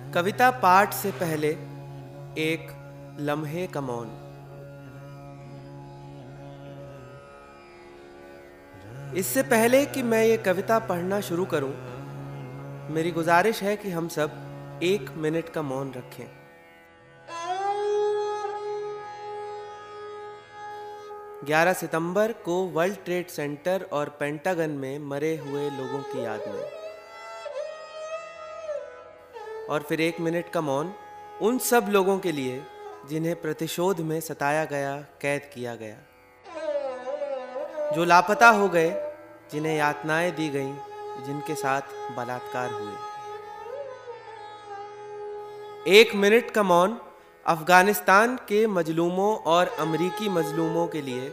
कविता पाठ से पहले एक लम्हे का मौन। इससे पहले कि मैं ये कविता पढ़ना शुरू करूं, मेरी गुजारिश है कि हम सब 1 मिनट का मौन रखें। ग्यारह सितंबर को वर्ल्ड ट्रेड सेंटर और पेंटागन में मरे हुए लोगों की याद में। और फिर 1 मिनट का मौन उन सब लोगों के लिए जिन्हें प्रतिशोध में सताया गया, कैद किया गया, जो लापता हो गए, जिन्हें यातनाएं दी गईं, जिनके साथ बलात्कार हुए। 1 मिनट का मौन अफगानिस्तान के मजलूमों और अमरीकी मजलूमों के लिए।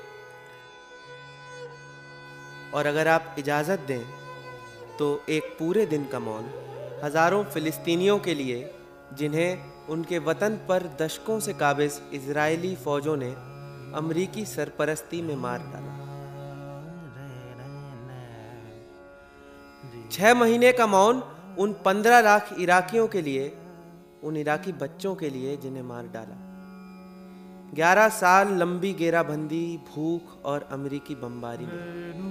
और अगर आप इजाज़त दें तो एक पूरे दिन का मौन हज़ारों फ़िलिस्तीनियों के लिए, जिन्हें उनके वतन पर दशकों से काबिज़ इजरायली फ़ौजों ने अमरीकी सरपरस्ती में मार डाला। 6 महीने का मौन उन 15 लाख इराकियों के लिए, उन इराकी बच्चों के लिए जिन्हें मार डाला। 11 साल लंबी घेराबंदी, भूख और अमेरिकी बमबारी में।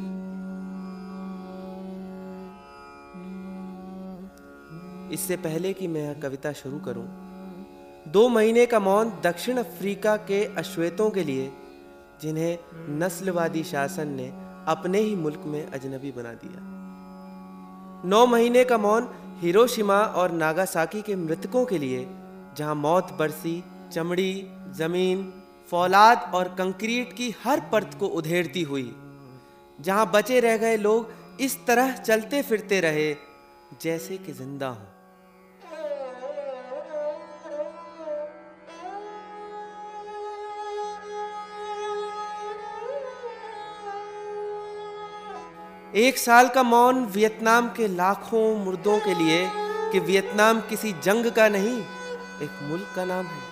इससे पहले कि मैं यह कविता शुरू करूं, 2 महीने का मौन दक्षिण अफ्रीका के अश्वेतों के लिए, जिन्हें नस्लवादी शासन ने अपने ही मुल्क में अजनबी बना दिया। 9 महीने का मौन हिरोशिमा और नागासाकी के मृतकों के लिए, जहां मौत बरसी, चमड़ी, जमीन, फौलाद और कंक्रीट की हर परत को उधेड़ती हुई, जहां बचे रह गए लोग इस तरह चलते फिरते रहे जैसे कि जिंदा हों। एक साल का मौन वियतनाम के लाखों मुर्दों के लिए कि वियतनाम किसी जंग का नहीं, एक मुल्क का नाम है।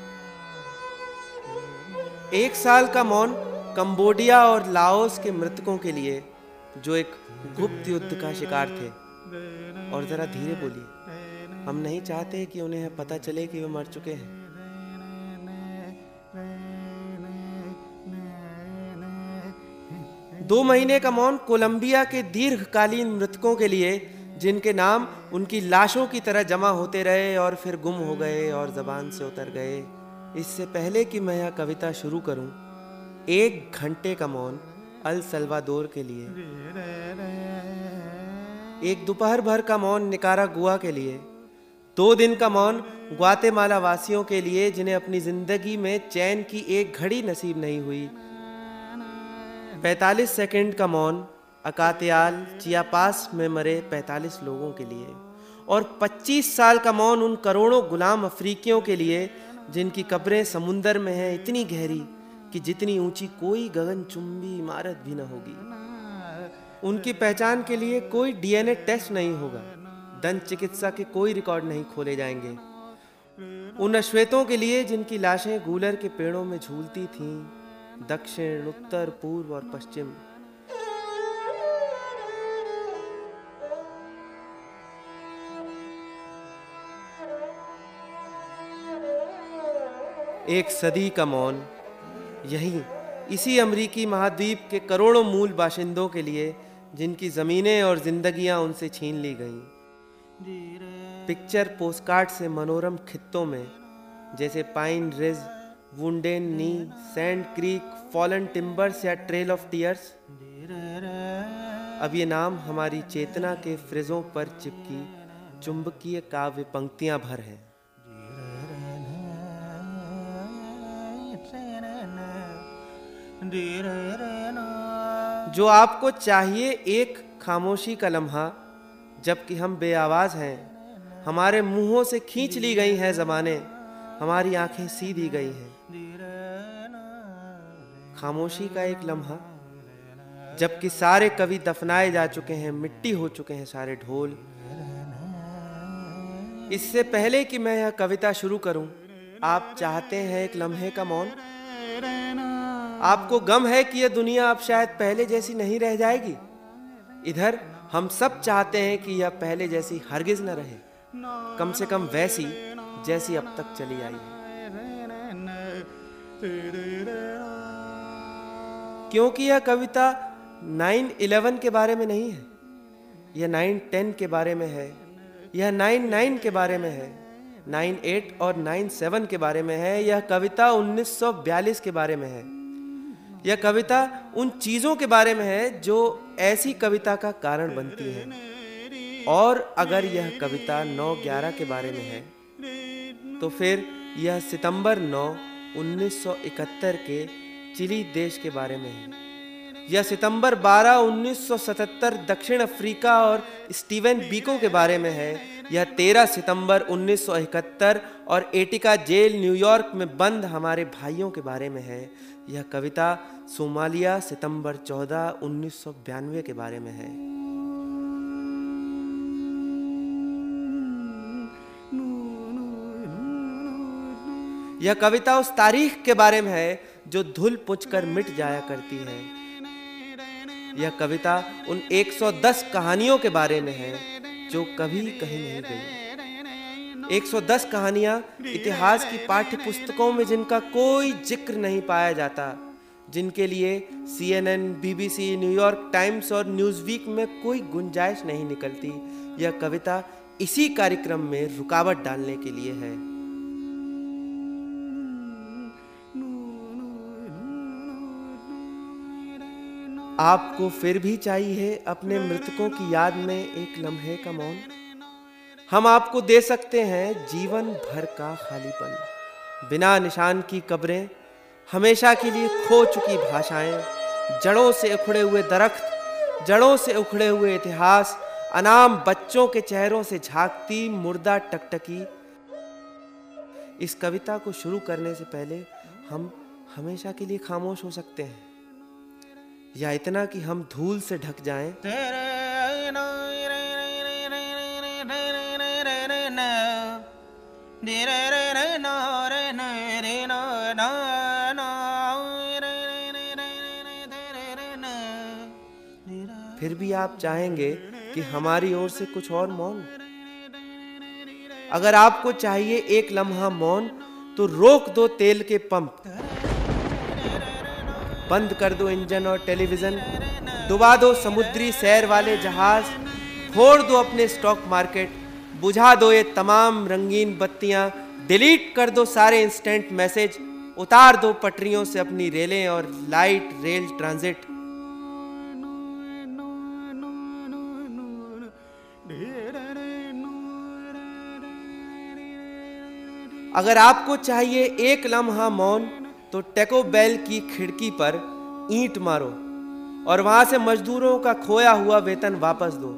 1 साल का मौन कंबोडिया और लाओस के मृतकों के लिए, जो एक गुप्त युद्ध का शिकार थे। और जरा धीरे बोलिए, हम नहीं चाहते कि उन्हें पता चले कि वे मर चुके हैं। 2 महीने का मौन कोलंबिया के दीर्घकालीन मृतकों के लिए, जिनके नाम उनकी लाशों की तरह जमा होते रहे और फिर गुम हो गए और जबान से उतर गए। इससे पहले कि मैं यह कविता शुरू करूं, 1 घंटे का मौन अल सल्वाडोर के लिए, 1 दोपहर भर का मौन निकारागुआ के लिए, 2 दिन का मौन ग्वातेमाला वासियों के लिए, जिन्हें अपनी जिंदगी में चैन की एक घड़ी नसीब नहीं हुई। 45 सेकंड का मौन अकातियाल, चियापास में मरे 45 लोगों के लिए। और 25 साल का मौन उन करोड़ों गुलाम अफ्रीकियों के लिए, जिनकी कब्रें समुंदर में हैं, इतनी गहरी कि जितनी ऊंची कोई गगनचुंबी इमारत भी न होगी। उनकी पहचान के लिए कोई डीएनए टेस्ट नहीं होगा, दंत चिकित्सा के कोई रिकॉर्ड नहीं खोले जाएंगे। उन अश्वेतों के लिए, जिनकी लाशें गूलर के पेड़ों में झूलती थीं, दक्षिण, उत्तर, पूर्व और पश्चिम। एक सदी का मौन यहीं इसी अमरीकी महाद्वीप के करोड़ों मूल बाशिंदों के लिए, जिनकी जमीनें और जिंदगियां उनसे छीन ली गईं। पिक्चर पोस्टकार्ड से मनोरम खित्तों में, जैसे Pine Ridge, Wounded Knee, Sand Creek, Fallen Timbers या ट्रेल ऑफ टीयर्स। अब ये नाम हमारी चेतना के फ्रिजों पर चिपकी चुंबकीय काव्य पंक्तियां भर हैं। जो आपको चाहिए एक खामोशी का लम्हा, जबकि हम बेआवाज हैं, हमारे मुंहों से खींच ली गई हैं ज़बानें, हमारी आंखें सीधी गई हैं। खामोशी का एक लम्हा, जबकि सारे कवि दफनाए जा चुके हैं, मिट्टी हो चुके हैं सारे ढोल। इससे पहले कि मैं यह कविता शुरू करूं, आप चाहते हैं एक लम्हे का मौन? आपको गम है कि यह दुनिया अब शायद पहले जैसी नहीं रह जाएगी? इधर हम सब चाहते हैं कि यह पहले जैसी हरगिज न रहे। कम से कम वैसी जैसी अब तक चली आई है। क्योंकि यह कविता 9/11 के बारे में नहीं है, यह 9/10 के बारे में है, यह 9/9 के बारे में है, 9/8 और 9/7 के बारे में है। यह कविता 1942 के बारे में है। यह कविता उन चीज़ों के बारे में है जो ऐसी कविता का कारण बनती हैं। और अगर यह कविता 9/11 के बारे में है तो फिर यह सितंबर 9, 1971 के चिली देश के बारे में है। यह सितंबर 12, 1977 दक्षिण अफ्रीका और स्टीवन बीको के बारे में है। यह 13 सितंबर 1971 और एटिका जेल न्यूयॉर्क में बंद हमारे भाइयों के बारे में है। यह कविता सोमालिया सितंबर 14, 1992 के बारे में है। यह कविता उस तारीख के बारे में है जो धुल पुछ कर मिट जाया करती है। यह कविता उन 110 कहानियों के बारे में है जो कभी कहीं नहीं गई। 110 कहानियां इतिहास की पाठ्य पुस्तकों में जिनका कोई जिक्र नहीं पाया जाता, जिनके लिए CNN, BBC, न्यूयॉर्क टाइम्स और न्यूज़वीक में कोई गुंजाइश नहीं निकलती। यह कविता इसी कार्यक्रम में रुकावट डालने के लिए है। आपको फिर भी चाहिए अपने मृतकों की याद में एक लम्हे का मौन। हम आपको दे सकते हैं जीवन भर का खालीपन, बिना निशान की कब्रें, हमेशा के लिए खो चुकी भाषाएं, जड़ों से उखड़े हुए दरख्त, जड़ों से उखड़े हुए इतिहास, अनाम बच्चों के चेहरों से झांकती मुर्दा टकटकी। इस कविता को शुरू करने से पहले हम हमेशा के लिए खामोश हो सकते हैं, या इतना कि हम धूल से ढक जाएं। फिर भी आप चाहेंगे कि हमारी ओर से कुछ और मौन। अगर आपको चाहिए एक लम्हा मौन तो रोक दो तेल के पंप, बंद कर दो इंजन और टेलीविजन, डुबा दो समुद्री सैर वाले जहाज, फोड़ दो अपने स्टॉक मार्केट, बुझा दो ये तमाम रंगीन बत्तियां, डिलीट कर दो सारे इंस्टेंट मैसेज, उतार दो पटरियों से अपनी रेलें और लाइट रेल ट्रांजिट। अगर आपको चाहिए एक लम्हा मौन तो टेको बेल की खिड़की पर ईंट मारो और वहां से मजदूरों का खोया हुआ वेतन वापस दो।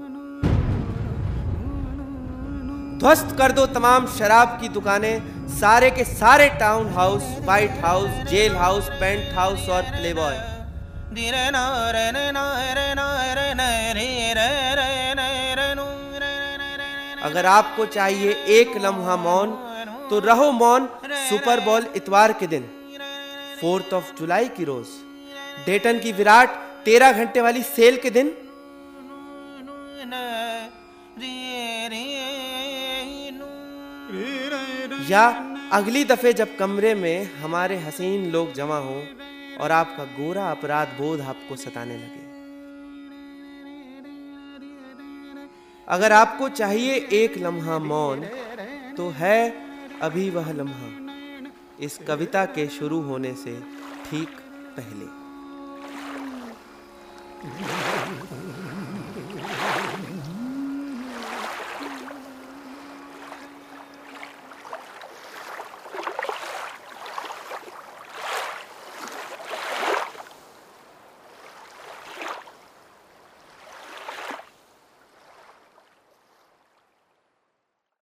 ध्वस्त कर दो तमाम शराब की दुकानें, सारे के सारे town house, White House, jail house, paint house और प्लेबॉय। अगर आपको चाहिए एक लम्हा मौन तो रहो मौन सुपर बॉल इतवार के दिन, 4 जुलाई की रोज, डेटन की विराट 13 घंटे वाली सेल के दिन, या अगली दफे जब कमरे में हमारे हसीन लोग जमा हों और आपका गोरा अपराध बोध आपको सताने लगे। अगर आपको चाहिए एक लम्हा मौन तो है अभी वह लम्हा, इस कविता के शुरू होने से ठीक पहले।